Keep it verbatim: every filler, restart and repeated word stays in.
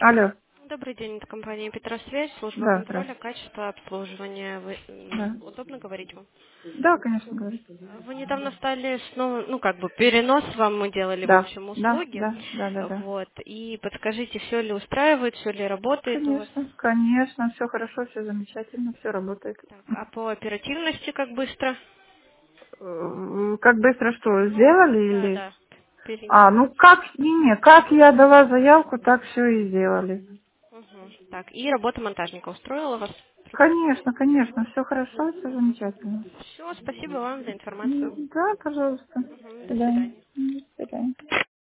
Алло. Добрый день, это компания Петросвязь, служба Да, контроля, здравствуйте. качества обслуживания. Вы, Да. м, удобно говорить вам? Да, конечно, говорю. Вы недавно стали снова, ну как бы перенос вам мы делали, в Да, общем, да, услуги. да, да, да, да. Вот. И подскажите, все ли устраивает, все ли работает у вас? Конечно, конечно, все хорошо, все замечательно, все работает. Так, а по оперативности как быстро? Э, Как быстро что, Ну, сделали да, или... да, перенес. А, ну как, не, не, как я дала заявку, так все и сделали. Мгм. Так, и работа монтажника устроила вас? Конечно, конечно, все хорошо, все замечательно. Все, спасибо вам за информацию. М, Да, пожалуйста. До Мгм, до свидания. свидания. М, До свидания.